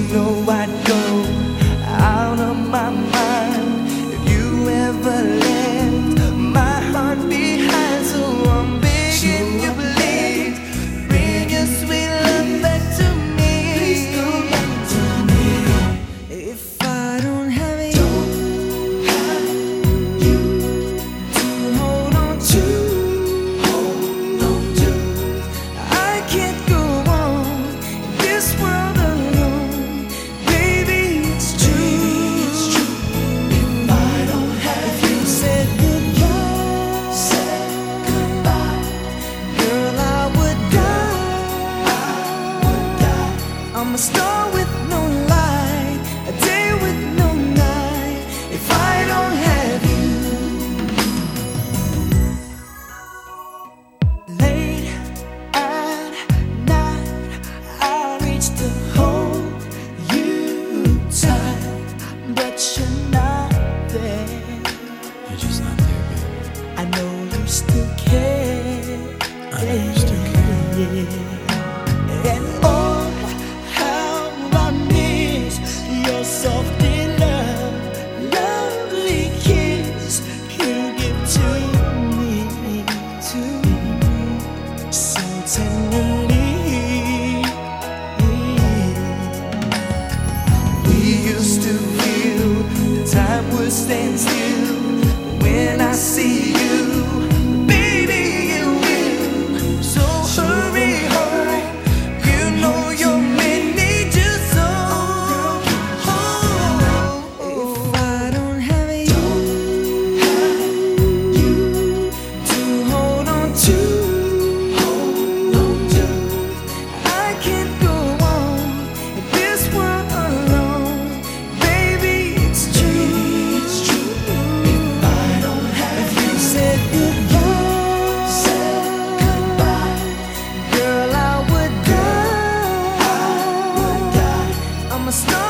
know I'd go out of my mind if you ever left my heart behind. So I'm begging you, please bring your sweet love back to me. Please come back to me. If I don't have you, to hold on to, I can't go on in this world alone. Baby, it's true. If I don't have you, said goodbye, girl, I would die. I'm a star with no light, a day with no night. If I don't have you, late at night, I reach to hold you tight, but you're not there. You're just not there, baby. I know you still care. I know you still care. And oh, how I miss your soft and lovely kiss you give to me so tenderly. We used to feel the time would stand still when I see you, baby, you will. So hurry home, you know your man needs you so. If I don't have you to hold on to, I can't go on in this world alone. Baby, it's true. If I don't have you, said goodbye, girl, I would die. I'm a star